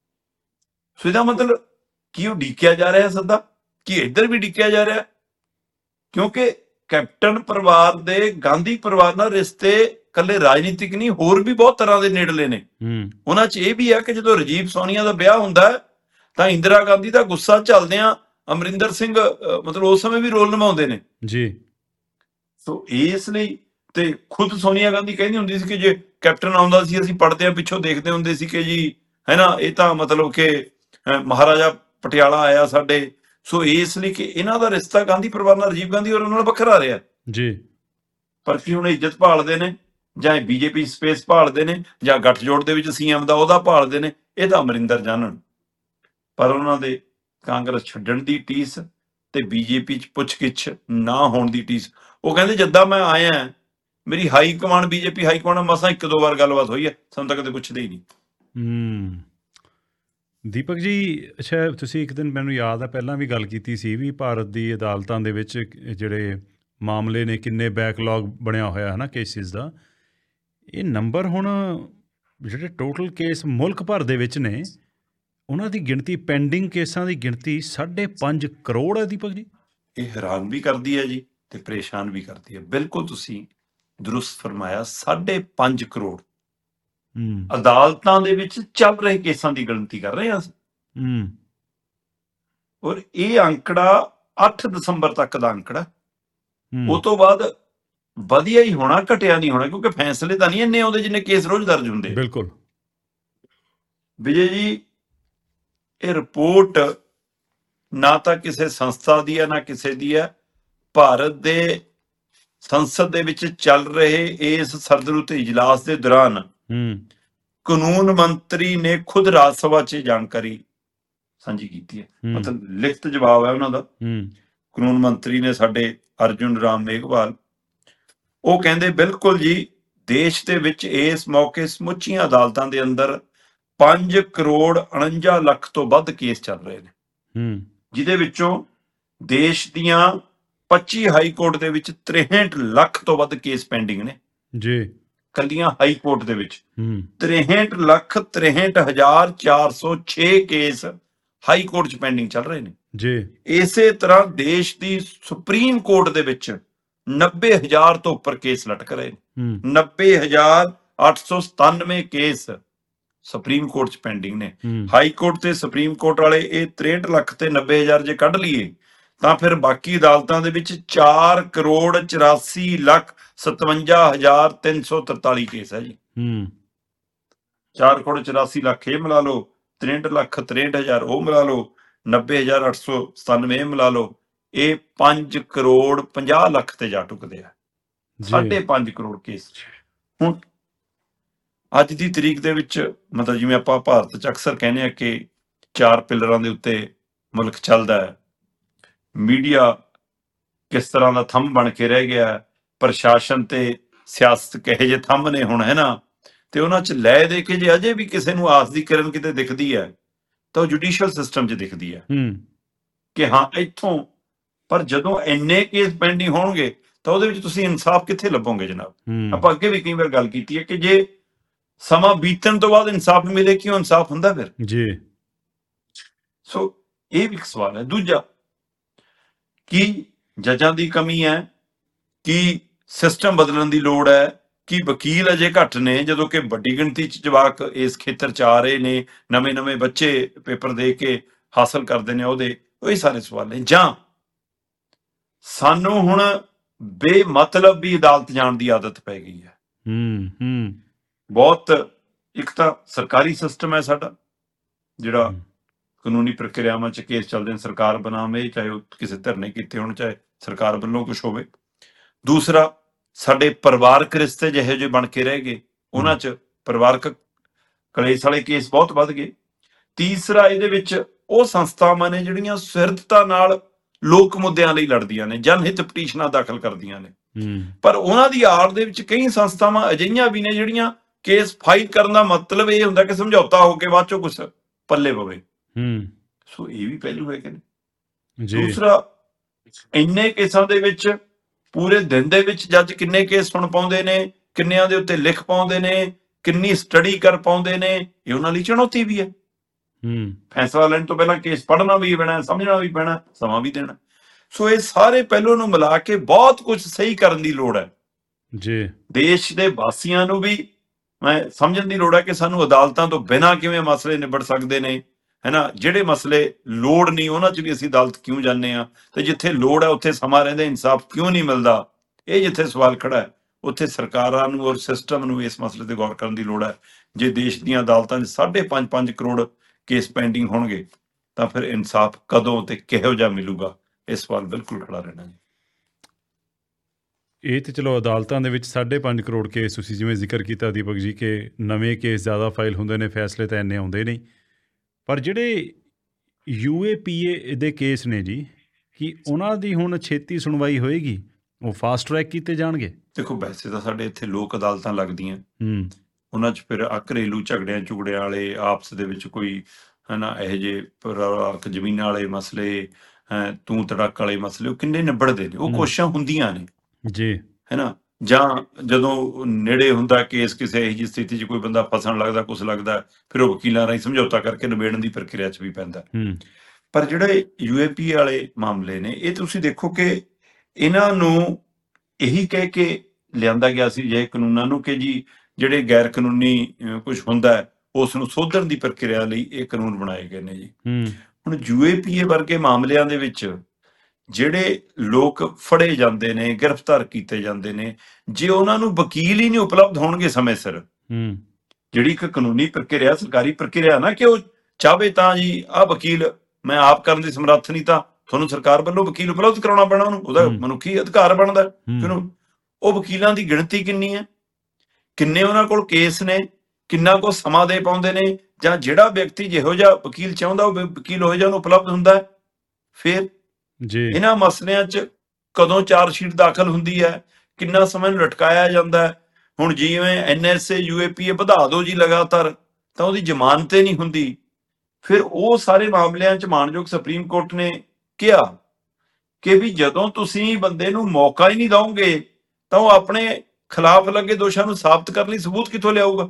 ਸੋ ਇਹਦਾ ਮਤਲਬ ਕੀ ਉਹ ਡੀਕਿਆ ਜਾ ਰਿਹਾ ਸੱਦਾ, ਕੀ ਇੱਧਰ ਵੀ ਡੀਕਿਆ ਜਾ ਰਿਹਾ, ਕਿਉਂਕਿ ਕੈਪਟਨ ਪਰਿਵਾਰ ਦੇ ਗਾਂਧੀ ਪਰਿਵਾਰ ਨਾਲ ਰਿਸ਼ਤੇ ਕੱਲੇ ਰਾਜਨੀਤਿਕ ਨਹੀਂ, ਹੋਰ ਵੀ ਬਹੁਤ ਤਰ੍ਹਾਂ ਦੇ ਨੇੜਲੇ ਨੇ। ਉਹਨਾਂ 'ਚ ਇਹ ਵੀ ਹੈ ਕਿ ਜਦੋਂ ਰਾਜੀਵ ਸੋਨੀਆ ਦਾ ਵਿਆਹ ਹੁੰਦਾ ਤਾਂ ਇੰਦਰਾ ਗਾਂਧੀ ਦਾ ਗੁੱਸਾ ਝੱਲਦਿਆਂ ਅਮਰਿੰਦਰ ਸਿੰਘ ਮਤਲਬ ਉਸ ਸਮੇਂ ਵੀ ਰੋਲ ਨਿਭਾਉਂਦੇ ਨੇ ਜੀ। ਸੋ ਇਸ ਲਈ ਤੇ ਖੁਦ ਸੋਨੀਆ ਗਾਂਧੀ ਕਹਿੰਦੀ ਹੁੰਦੀ ਸੀ ਕਿ ਜੇ ਕੈਪਟਨ ਆਉਂਦਾ ਸੀ ਅਸੀਂ ਪੜਦੇ ਪਿੱਛੋਂ ਦੇਖਦੇ ਹੁੰਦੇ ਸੀ ਕਿ ਜੀ ਹੈ ਨਾ, ਇਹ ਤਾਂ ਮਤਲਬ ਕਿ ਮਹਾਰਾਜਾ ਪਟਿਆਲਾ ਆਇਆ ਸਾਡੇ। ਸੋ ਇਸ ਲਈ ਕਿ ਇਹਨਾਂ ਦਾ ਰਿਸ਼ਤਾ ਗਾਂਧੀ ਪਰਿਵਾਰ ਨਾਲ, ਰਾਜੀਵ ਗਾਂਧੀ ਹੋਰਾਂ ਨਾਲ ਵੱਖਰਾ ਰਿਹਾ ਜੀ। ਪਰ ਕੀ ਹੁਣ ਇੱਜ਼ਤ ਭਾਲਦੇ ਨੇ, ਜਾਂ ਬੀਜੇਪੀ ਸਪੇਸ ਭਾਲਦੇ ਨੇ, ਜਾਂ ਗੱਠਜੋੜ ਦੇ ਵਿੱਚ ਸੀਐਮ ਦਾ ਉਹਦਾ ਭਾਲਦੇ ਨੇ, ਇਹ ਤਾਂ ਅਮਰਿੰਦਰ ਜਾਣਨ। ਪਰ ਉਹਨਾਂ ਦੇ ਕਾਂਗਰਸ ਛੱਡਣ ਦੀ ਟੀਸ ਤੇ ਬੀਜੇਪੀ 'ਚ ਪੁੱਛਗਿੱਛ ਨਾ ਹੋਣ ਦੀ ਟੀਸ। ਉਹ ਕਹਿੰਦੇ ਜਿੱਦਾਂ ਮੈਂ ਆਇਆ ਮੇਰੀ high command, BJP high command ਮਸਾਂ 1-2 ਵਾਰ ਗੱਲਬਾਤ ਹੋਈ ਹੈ, ਸਾਨੂੰ ਤਾਂ ਕਦੇ ਪੁੱਛਦੇ ਹੀ ਨਹੀਂ। ਦੀਪਕ ਜੀ, ਅੱਛਾ ਤੁਸੀਂ ਇੱਕ ਦਿਨ ਮੈਨੂੰ ਯਾਦ ਹੈ ਪਹਿਲਾਂ ਵੀ ਗੱਲ ਕੀਤੀ ਸੀ ਵੀ ਭਾਰਤ ਦੀ ਅਦਾਲਤਾਂ ਦੇ ਵਿੱਚ ਜਿਹੜੇ ਮਾਮਲੇ ਨੇ, ਕਿੰਨੇ ਬੈਕਲੌਗ ਬਣਿਆ ਹੋਇਆ ਹੈ ਨਾ ਕੇਸਿਸ ਦਾ। ਇਹ ਨੰਬਰ ਹੁਣ ਜਿਹੜੇ ਟੋਟਲ ਕੇਸ ਮੁਲਕ ਭਰ ਦੇ ਵਿੱਚ ਨੇ, ਉਹਨਾਂ ਦੀ ਗਿਣਤੀ, ਪੈਂਡਿੰਗ ਕੇਸਾਂ ਦੀ ਗਿਣਤੀ 5.5 ਕਰੋੜ ਹੈ ਦੀਪਕ ਜੀ। ਇਹ ਹੈਰਾਨ ਵੀ ਕਰਦੀ ਹੈ ਜੀ ਤੇ ਪਰੇਸ਼ਾਨ ਵੀ ਕਰਦੀ ਹੈ। ਬਿਲਕੁਲ ਤੁਸੀਂ ਦਰੁਸਤ ਫਰਮਾਇਆ, 5.5 ਕਰੋੜ ਅਦਾਲਤਾਂ ਦੇ ਵਿੱਚ ਚੱਲ ਰਹੇ ਕੇਸਾਂ ਦੀ ਗਿਣਤੀ ਕਰ ਰਹੇ ਹਾਂ ਅਸੀਂ। ਔਰ ਇਹ ਅੰਕੜਾ 8 ਦਸੰਬਰ ਤੱਕ ਦਾ ਅੰਕੜਾ, ਉਹ ਤੋਂ ਬਾਅਦ ਵਧੀਆ ਹੀ ਹੋਣਾ, ਘਟਿਆ ਨਹੀਂ ਹੋਣਾ, ਕਿਉਂਕਿ ਫੈਸਲੇ ਤਾਂ ਨਹੀਂ ਇੰਨੇ ਆਉਂਦੇ ਜਿੰਨੇ ਕੇਸ ਰੋਜ਼ ਦਰਜ ਹੁੰਦੇ। ਬਿਲਕੁਲ ਵਿਜੇ ਜੀ, ਇਹ ਰਿਪੋਰਟ ਨਾ ਤਾਂ ਕਿਸੇ ਸੰਸਥਾ ਦੀ ਹੈ ਨਾ ਕਿਸੇ ਦੀ ਹੈ। ਭਾਰਤ ਦੇ ਸੰਸਦ ਦੇ ਵਿੱਚ ਚੱਲ ਰਹੇ ਇਸ ਸਰਦਰੁੱਤ ਇਜਲਾਸ ਦੇ ਦੌਰਾਨ ਕਾਨੂੰਨ ਮੰਤਰੀ ਨੇ ਖੁਦ ਰਾਜ ਸਭਾ 'ਚ ਜਾਣਕਾਰੀ ਸਾਂਝੀ ਕੀਤੀ ਹੈ, ਮਤਲਬ ਲਿਖਤ ਜਵਾਬ ਹੈ ਉਹਨਾਂ ਦਾ। ਕਾਨੂੰਨ ਮੰਤਰੀ ਨੇ ਸਾਡੇ ਅਰਜੁਨ ਰਾਮ ਮੇਘਵਾਲ, ਉਹ ਕਹਿੰਦੇ ਬਿਲਕੁਲ ਜੀ, ਦੇਸ਼ ਦੇ ਵਿੱਚ ਇਸ ਮੌਕੇ ਸਮੁੱਚੀਆਂ ਅਦਾਲਤਾਂ ਦੇ ਅੰਦਰ 5 ਕਰੋੜ 49 ਲੱਖ ਤੋਂ ਵੱਧ ਕੇਸ ਚੱਲ ਰਹੇ ਨੇ, ਜਿਹਦੇ ਵਿੱਚੋਂ ਦੇਸ਼ ਦੀਆਂ 25 ਹਾਈ ਕੋਰਟ ਦੇ ਵਿੱਚ 63 ਲੱਖ ਤੋਂ ਵੱਧ ਕੇਸ ਪੈਂਡਿੰਗ ਨੇ ਜੀ। ਕੱਲੀਆਂ ਹਾਈ ਕੋਰਟ ਦੇ ਵਿੱਚ 63,63,406 ਕੇਸ ਹਾਈ ਕੋਰਟ 'ਚ ਪੈਂਡਿੰਗ ਚੱਲ ਰਹੇ ਨੇ ਜੀ। ਇਸੇ ਤਰ੍ਹਾਂ ਦੇਸ਼ ਦੀ ਸੁਪਰੀਮ ਕੋਰਟ ਦੇ ਵਿੱਚ 90,000 ਤੋਂ ਉੱਪਰ ਕੇਸ ਲਟਕ ਰਹੇ ਨੇ। 90,897 ਕੇਸ ਸੁਪਰੀਮ ਕੋਰਟ 'ਚ ਪੈਂਡਿੰਗ ਨੇ। ਹਾਈ ਕੋਰਟ ਤੇ ਸੁਪਰੀਮ ਕੋਰਟ ਵਾਲੇ ਇਹ 63 ਲੱਖ ਤੇ 90,000 ਜੇ ਕੱਢ ਲਈਏ ਤਾਂ ਫਿਰ ਬਾਕੀ ਅਦਾਲਤਾਂ ਦੇ ਵਿੱਚ 4 ਕਰੋੜ 84 ਲੱਖ 57,343 ਕੇਸ ਹੈ ਜੀ। 4 ਕਰੋੜ 84 ਲੱਖ ਇਹ ਮਿਲਾ ਲਓ, 63 ਲੱਖ 63,000 ਉਹ ਮਿਲਾ ਲਓ, 90,897 ਇਹ ਮਿਲਾ ਲਓ, ਇਹ 5 ਕਰੋੜ 50 ਲੱਖ ਤੇ ਜਾ ਟੁਕਦੇ ਆ। 5.5 ਕਰੋੜ ਕੇਸ। ਹੁਣ ਅੱਜ ਦੀ ਤਰੀਕ ਦੇ ਵਿੱਚ ਮਤਲਬ ਜਿਵੇਂ ਆਪਾਂ ਭਾਰਤ 'ਚ ਅਕਸਰ ਕਹਿੰਦੇ ਆ ਕਿ 4 ਪਿਲਰਾਂ ਦੇ ਉੱਤੇ ਮੁਲਕ ਚੱਲਦਾ ਹੈ। ਮੀਡੀਆ ਕਿਸ ਤਰ੍ਹਾਂ ਦਾ ਥੰਮ ਬਣ ਕੇ ਰਹਿ ਗਿਆ, ਪ੍ਰਸ਼ਾਸਨ ਤੇ ਸਿਆਸਤ ਕਿਹੋ ਜਿਹੇ ਥੰਮ ਨੇ ਹੁਣ, ਹੈ ਨਾ। ਤੇ ਉਹਨਾਂ 'ਚ ਲੈ ਦੇ ਕੇ ਜੇ ਅਜੇ ਵੀ ਕਿਸੇ ਨੂੰ ਆਸ ਦੀ ਕਿਰਨ ਕਿਤੇ ਦਿਖਦੀ ਹੈ ਤਾਂ ਉਹ ਜੁਡੀਸ਼ੀਅਲ ਸਿਸਟਮ 'ਚ ਦਿਖਦੀ ਹੈ ਕਿ ਹਾਂ ਇੱਥੋਂ। ਪਰ ਜਦੋਂ ਇੰਨੇ ਕੇਸ ਪੈਂਡਿੰਗ ਹੋਣਗੇ ਤਾਂ ਉਹਦੇ ਵਿੱਚ ਤੁਸੀਂ ਇਨਸਾਫ ਕਿੱਥੇ ਲੱਭੋਗੇ ਜਨਾਬ। ਆਪਾਂ ਅੱਗੇ ਵੀ ਕਈ ਵਾਰ ਗੱਲ ਕੀਤੀ ਹੈ ਕਿ ਜੇ ਸਮਾਂ ਬੀਤਣ ਤੋਂ ਬਾਅਦ ਇਨਸਾਫ ਮਿਲੇ, ਕਿਉਂ ਇਨਸਾਫ ਹੁੰਦਾ ਫਿਰ ਜੀ। ਸੋ ਇਹ ਵੀ ਇੱਕ ਸਵਾਲ ਹੈ। ਦੂਜਾ, ਕੀ ਜੱਜਾਂ ਦੀ ਕਮੀ ਹੈ, ਕੀ ਸਿਸਟਮ ਬਦਲਣ ਦੀ ਲੋੜ ਹੈ, ਕਿ ਵਕੀਲ ਅਜੇ ਘੱਟ ਨੇ ਜਦੋਂ ਕਿ ਵੱਡੀ ਗਿਣਤੀ 'ਚ ਜਵਾਕ ਇਸ ਖੇਤਰ 'ਚ ਆ ਰਹੇ ਨੇ, ਨਵੇਂ ਬੱਚੇ ਪੇਪਰ ਦੇ ਕੇ ਹਾਸਲ ਕਰਦੇ ਨੇ ਉਹਦੇ। ਉਹ ਸਾਰੇ ਸਵਾਲ ਨੇ। ਜਾਂ ਸਾਨੂੰ ਹੁਣ ਬੇਮਤਲਬ ਵੀ ਅਦਾਲਤ ਜਾਣ ਦੀ ਆਦਤ ਪੈ ਗਈ ਹੈ। ਬਹੁਤ ਇੱਕ ਤਾਂ ਸਰਕਾਰੀ ਸਿਸਟਮ ਹੈ ਸਾਡਾ, ਜਿਹੜਾ ਕਾਨੂੰਨੀ ਪ੍ਰਕਿਰਿਆਵਾਂ 'ਚ ਕੇਸ ਚੱਲਦੇ ਨੇ, ਸਰਕਾਰ ਬਣਾਵੇ, ਚਾਹੇ ਉਹ ਕਿਸੇ ਧਰਨੇ ਕੀਤੇ ਹੋਣ, ਚਾਹੇ ਸਰਕਾਰ ਵੱਲੋਂ ਕੁਝ ਹੋਵੇ। ਦੂਸਰਾ, ਸਾਡੇ ਪਰਿਵਾਰਕ ਰਿਸ਼ਤੇ ਜਿਹੇ ਜਿਹੇ ਬਣ ਕੇ ਰਹਿ ਗਏ, ਉਹਨਾਂ 'ਚ ਪਰਿਵਾਰਕ ਕਲੇਸ਼ ਵਾਲੇ ਕੇਸ ਬਹੁਤ ਵੱਧ ਗਏ। ਤੀਸਰਾ, ਇਹਦੇ ਵਿੱਚ ਉਹ ਸੰਸਥਾਵਾਂ ਨੇ ਜਿਹੜੀਆਂ ਸੁਹਿਰਦਤਾ ਨਾਲ ਲੋਕ ਮੁੱਦਿਆਂ ਲਈ ਲੜਦੀਆਂ ਨੇ, ਜਨਹਿਤ ਪਟੀਸ਼ਨਾਂ ਦਾਖਲ ਕਰਦੀਆਂ ਨੇ, ਪਰ ਉਹਨਾਂ ਦੀ ਆੜ ਦੇ ਵਿੱਚ ਕਈ ਸੰਸਥਾਵਾਂ ਅਜਿਹੀਆਂ ਵੀ ਨੇ ਜਿਹੜੀਆਂ ਕੇਸ ਫਾਈਲ ਕਰਨ ਦਾ ਮਤਲਬ ਇਹ ਹੁੰਦਾ ਕਿ ਸਮਝੌਤਾ ਹੋ ਕੇ ਬਾਅਦ ਚੋਂ ਕੁਛ ਪੱਲੇ ਪਵੇ। ਸੋ ਇਹ ਵੀ ਪਹਿਲੂ ਹੈਗੇ ਨੇ। ਦੂਸਰਾ, ਇੰਨੇ ਕੇਸਾਂ ਦੇ ਵਿੱਚ ਪੂਰੇ ਦਿਨ ਦੇ ਵਿੱਚ ਜੱਜ ਕਿੰਨੇ ਕੇਸ ਸੁਣ ਪਾਉਂਦੇ ਨੇ, ਕਿੰਨਿਆਂ ਦੇ ਉੱਤੇ ਲਿਖ ਪਾਉਂਦੇ ਨੇ, ਕਿੰਨੀ ਸਟੱਡੀ ਕਰ ਪਾਉਂਦੇ ਨੇ, ਇਹ ਉਹਨਾਂ ਲਈ ਚੁਣੌਤੀ ਵੀ ਹੈ। ਫੈਸਲਾ ਲੈਣ ਤੋਂ ਪਹਿਲਾਂ ਕੇਸ ਪੜ੍ਹਨਾ ਵੀ ਪੈਣਾ, ਸਮਝਣਾ ਵੀ ਪੈਣਾ, ਸਮਾਂ ਵੀ ਦੇਣਾ। ਸੋ ਇਹ ਸਾਰੇ ਪਹਿਲੂਆਂ ਨੂੰ ਮਿਲਾ ਕੇ ਬਹੁਤ ਕੁਝ ਸਹੀ ਕਰਨ ਦੀ ਲੋੜ ਹੈ ਜੀ। ਦੇਸ਼ ਦੇ ਵਾਸੀਆਂ ਨੂੰ ਵੀ ਮੈਂ ਸਮਝਣ ਦੀ ਲੋੜ ਹੈ ਕਿ ਸਾਨੂੰ ਅਦਾਲਤਾਂ ਤੋਂ ਬਿਨਾਂ ਕਿਵੇਂ ਮਸਲੇ ਨਿਬੜ ਸਕਦੇ ਨੇ, ਹੈ ਨਾ। ਜਿਹੜੇ ਮਸਲੇ ਲੋੜ ਨਹੀਂ ਉਹਨਾਂ 'ਚ ਵੀ ਅਸੀਂ ਅਦਾਲਤ ਕਿਉਂ ਜਾਂਦੇ ਹਾਂ, ਤੇ ਜਿੱਥੇ ਲੋੜ ਹੈ ਉੱਥੇ ਸਮਾਂ ਰਹਿੰਦੇ ਇਨਸਾਫ ਕਿਉਂ ਨਹੀਂ ਮਿਲਦਾ। ਇਹ ਜਿੱਥੇ ਸਵਾਲ ਖੜਾ ਹੈ ਉੱਥੇ ਸਰਕਾਰਾਂ ਨੂੰ ਔਰ ਸਿਸਟਮ ਨੂੰ ਇਸ ਮਸਲੇ ਤੇ ਗੌਰ ਕਰਨ ਦੀ ਲੋੜ ਹੈ। ਜੇ ਦੇਸ਼ ਦੀਆਂ ਅਦਾਲਤਾਂ 'ਚ 5.5 ਕਰੋੜ ਕੇਸ ਪੈਂਡਿੰਗ ਹੋਣਗੇ ਤਾਂ ਫਿਰ ਇਨਸਾਫ ਕਦੋਂ ਤੇ ਕਿਹੋ ਜਿਹਾ ਮਿਲੂਗਾ, ਇਹ ਸਵਾਲ ਬਿਲਕੁਲ ਖੜਾ ਰਹਿਣਾ ਜੀ। ਇਹ ਤੇ ਚਲੋ ਅਦਾਲਤਾਂ ਦੇ ਵਿੱਚ 5.5 ਕਰੋੜ ਕੇਸ ਤੁਸੀਂ ਜਿਵੇਂ ਜ਼ਿਕਰ ਕੀਤਾ ਦੀਪਕ ਜੀ ਕਿ ਨਵੇਂ ਕੇਸ ਜ਼ਿਆਦਾ ਫਾਈਲ ਹੁੰਦੇ ਨੇ, ਫੈਸਲੇ ਤਾਂ ਇੰਨੇ ਆਉਂਦੇ ਨਹੀਂ। ਪਰ ਜਿਹੜੇ UAPA ਦੇ ਕੇਸ ਨੇ ਜੀ, ਕੀ ਉਹਨਾਂ ਦੀ ਹੁਣ ਛੇਤੀ ਸੁਣਵਾਈ ਹੋਏਗੀ? ਉਹ ਫਾਸਟ ਟਰੈਕ ਕੀਤੇ ਜਾਣਗੇ? ਦੇਖੋ, ਵੈਸੇ ਤਾਂ ਸਾਡੇ ਇੱਥੇ ਲੋਕ ਅਦਾਲਤਾਂ ਲੱਗਦੀਆਂ, ਉਹਨਾਂ 'ਚ ਫਿਰ ਘਰੇਲੂ ਝਗੜਿਆਂ ਵਾਲੇ ਆਪਸ ਦੇ ਵਿੱਚ ਕੋਈ, ਹੈ ਨਾ, ਇਹੋ ਜਿਹੇ ਪਰਿਵਾਰਕ ਜ਼ਮੀਨਾਂ ਵਾਲੇ ਮਸਲੇ, ਤੂੰ ਤੜਕ ਵਾਲੇ ਮਸਲੇ, ਉਹ ਕਿੰਨੇ ਨਿਬੜਦੇ ਨੇ। ਉਹ ਕੋਸ਼ਿਸ਼ਾਂ ਹੁੰਦੀਆਂ ਨੇ ਜੀ, ਹੈ ਨਾ। ਜਾਂ ਜਦੋਂ ਨੇੜੇ ਹੁੰਦਾ ਕੇਸ, ਕਿਸੇ ਇਹੋ ਜਿਹੀ ਸਥਿਤੀ 'ਚ ਕੋਈ ਬੰਦਾ ਫਸਣ ਲੱਗਦਾ, ਕੁਛ ਲੱਗਦਾ, ਫਿਰ ਉਹ ਵਕੀਲਾਂ ਰਾਹੀਂ ਸਮਝੌਤਾ ਕਰਕੇ ਨਿਬੇੜਨ ਦੀ ਪ੍ਰਕਿਰਿਆ 'ਚ ਵੀ ਪੈਂਦਾ। ਪਰ ਜਿਹੜੇ UAPA ਵਾਲੇ ਮਾਮਲੇ ਨੇ, ਇਹ ਤੁਸੀਂ ਦੇਖੋ ਕਿ ਇਹਨਾਂ ਨੂੰ ਇਹੀ ਕਹਿ ਕੇ ਲਿਆਂਦਾ ਗਿਆ ਸੀ ਜੇ ਕਾਨੂੰਨਾਂ ਨੂੰ ਕਿ ਜੀ ਜਿਹੜੇ ਗੈਰ ਕਾਨੂੰਨੀ ਕੁਝ ਹੁੰਦਾ ਹੈ ਉਸ ਨੂੰ ਸੋਧਣ ਦੀ ਪ੍ਰਕਿਰਿਆ ਲਈ ਇਹ ਕਾਨੂੰਨ ਬਣਾਏ ਗਏ ਨੇ ਜੀ। ਹੁਣ UAPA ਵਰਗੇ ਮਾਮਲਿਆਂ ਦੇ ਵਿੱਚ ਜਿਹੜੇ ਲੋਕ ਫੜੇ ਜਾਂਦੇ ਨੇ, ਗ੍ਰਿਫਤਾਰ ਕੀਤੇ ਜਾਂਦੇ ਨੇ, ਜੇ ਉਹਨਾਂ ਨੂੰ ਵਕੀਲ ਹੀ ਨਹੀਂ ਉਪਲਬਧ ਹੋਣਗੇ ਸਮੇਂ ਸਿਰ, ਜਿਹੜੀ ਇੱਕ ਕਾਨੂੰਨੀ ਪ੍ਰਕਿਰਿਆ, ਸਰਕਾਰੀ ਪ੍ਰਕਿਰਿਆ ਨਾ, ਕਿ ਉਹ ਚਾਹਵੇ ਤਾਂ ਜੀ ਆਹ ਵਕੀਲ ਮੈਂ ਆਪ ਕਰਨ ਦੀ ਸਮਰੱਥ ਨਹੀਂ, ਤਾਂ ਤੁਹਾਨੂੰ ਸਰਕਾਰ ਵੱਲੋਂ ਵਕੀਲ ਉਪਲਬਧ ਕਰਾਉਣਾ ਪੈਣਾ, ਉਹਨੂੰ ਉਹਦਾ ਮਨੁੱਖੀ ਅਧਿਕਾਰ ਬਣਦਾ। ਉਹ ਵਕੀਲਾਂ ਦੀ ਗਿਣਤੀ ਕਿੰਨੀ ਹੈ, ਕਿੰਨੇ ਉਹਨਾਂ ਕੋਲ ਕੇਸ ਨੇ, ਕਿੰਨਾ ਕੁ ਸਮਾਂ ਦੇ ਪਾਉਂਦੇ ਨੇ, ਜਾਂ ਜਿਹੜਾ ਵਿਅਕਤੀ ਜਿਹੋ ਜਿਹਾ ਵਕੀਲ ਚਾਹੁੰਦਾ ਉਹ ਵਕੀਲ ਉਹੋ ਜਿਹਾ ਉਹਨੂੰ ਉਪਲਬਧ ਹੁੰਦਾ ਹੈ। ਫਿਰ ਇਹਨਾਂ ਮਸਲਿਆਂ 'ਚ ਕਦੋਂ ਚਾਰਜ ਸ਼ੀਟ ਦਾਖਲ ਹੁੰਦੀ ਹੈ, ਕਿੰਨਾ ਸਮਾਂ ਨੂੰ ਲਟਕਾਇਆ ਜਾਂਦਾ ਹੈ। ਹੁਣ ਜਿਵੇਂ NSA UAPA ਵਧਾ ਦਿਓ ਜੀ ਲਗਾਤਾਰ, ਤਾਂ ਉਹਦੀ ਜ਼ਮਾਨਤ ਨਹੀਂ ਹੁੰਦੀ। ਫਿਰ ਉਹ ਸਾਰੇ ਮਾਮਲਿਆਂ 'ਚ ਮਾਣਯੋਗ ਸੁਪਰੀਮ ਕੋਰਟ ਨੇ ਕਿਹਾ ਕਿ ਵੀ ਜਦੋਂ ਤੁਸੀਂ ਬੰਦੇ ਨੂੰ ਮੌਕਾ ਹੀ ਨਹੀਂ ਦਿਓਗੇ ਤਾਂ ਉਹ ਆਪਣੇ ਖਿਲਾਫ ਲੱਗੇ ਦੋਸ਼ਾਂ ਨੂੰ ਸਾਬਤ ਕਰਨ ਲਈ ਸਬੂਤ ਕਿੱਥੋਂ ਲਿਆਊਗਾ।